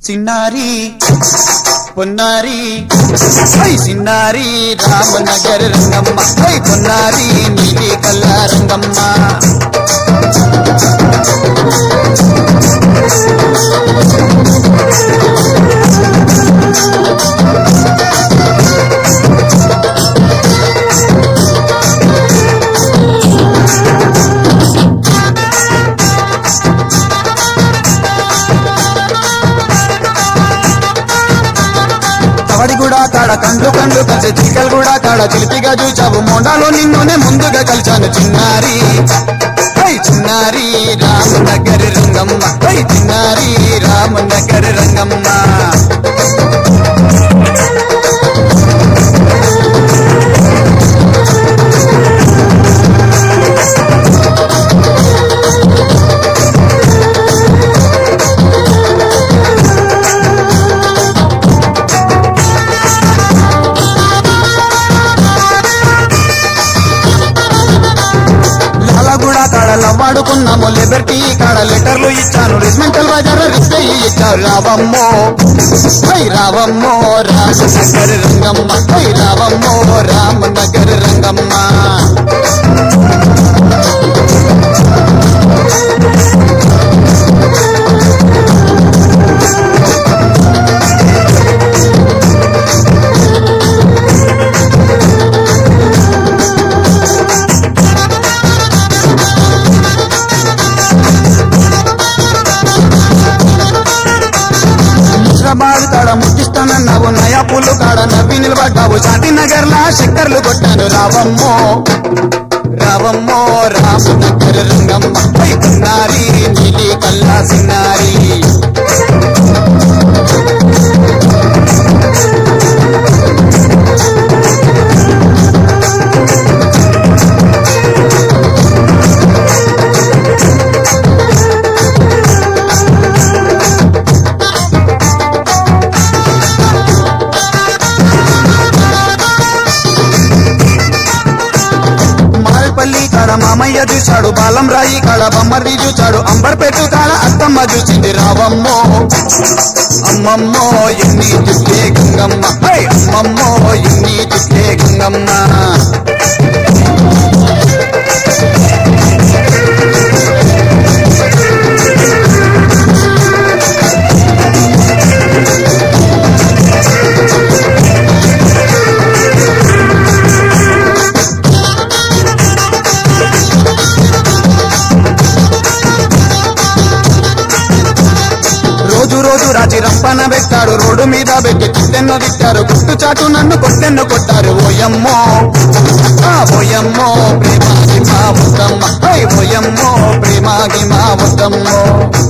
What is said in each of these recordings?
చిన్నారి పొన్నారి చిన్నారి రామనగర్ రంగమ్మ పొన్నారి నీలి కల్లా రంగమ్మ కూడా కాడ కండ్లు కలిసి చిక్కలు కూడా కాడ చిలిపిగా చూచావు మోండాలో నిన్నునే ముందుగా కలిచాను చిన్నారి చిన్నారి రామనగర్ రంగమ్మ చిన్నారి రామనగర్ రంగమ్మ వాడుకున్నాము లిబర్టీ కాడ లెటర్లు ఇచ్చాను రిస్మెంటల్ బజార్ రిస్తే ఇచ్చారు రావమ్మో రావమ్మో రామనగర్ రంగమ్మ రావమ్మో రామనగర్ రంగమ్మ కాడ ముట్టిస్తానన్నావు నయా పూలు కాడ నవ్వి నిలబడ్డావు శాంతినగర్ లా చక్కర్లు కొట్టాను రావమ్మో రావమ్మో రామనగర్ రంగమ్మ చిన్నారి నీలి కల్లా సిన్నారి మామయ్య చూశాడు బాలం రాయి కాడ బొమ్మర్ది చూచాడు అంబర్పేట కాడ అత్తమ్మ చూసింది రావమ్మో అమ్మమ్మో ఎన్ని చుట్టే గంగమ్మ అమ్మమ్మో ఎన్ని చుట్టే గంగమ్మ రోజు రాజీ రంపన పెట్టాడు రోడ్డు మీద పెట్టి తిట్టెన్నో తిట్టారు గుట్టు చాటు నన్ను కొట్టెన్నో కొట్టారు ఓయమ్మో ఓయమ్మో ప్రేమాగి మా వద్దమ్మ ఓయమ్మో ప్రేమాగి మా వద్దమ్మో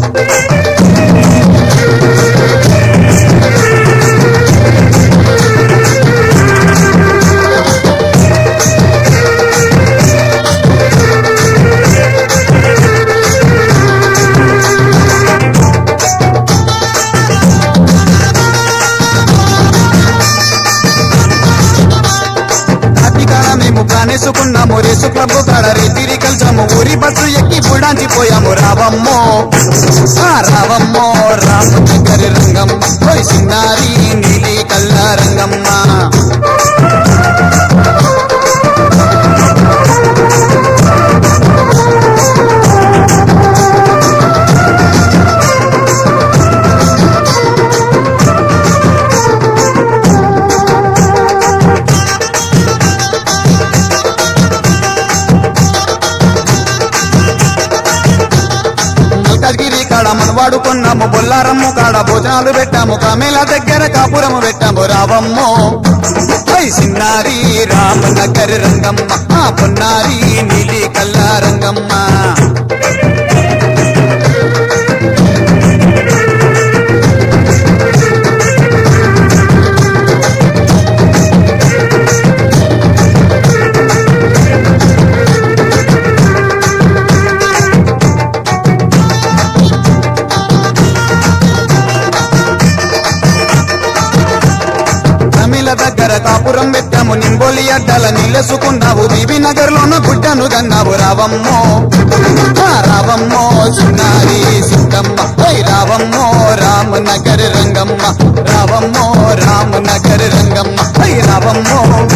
కానేసుకున్నాము రేసు క్లబ్ కాడ రేతిరి కలిసాము ఊరి బస్సు ఎక్కి బుడాంచిపోయాము రావమ్మో రావమ్మో రామనగర్ రంగమ్మ చిన్నారి నీలి కల్లా రంగమ్మ వాడుకున్నాము బొల్లారమ్ము కాడ భోజనాలు పెట్టాము కామేల దగ్గర కాపురము పెట్టాము రావమ్మో చిన్నారి రామనగర్ రంగమ్మ పొన్నారి నీలి కల్లా రంగమ్మ దగ్గర కాపురం పెట్టాము నింబోలి అడ్డాల నీళ్ళసుకున్నావు బీబీ నగర్ లోన గుడ్డను గన్నావు రావమ్మో రావమ్మో చిన్నారి సిద్ధమ్మ రావమ్మో రామ రామనగర్ రంగమ్మ రావమ్మో రామనగర్ రంగమ్మ హై రావమ్మో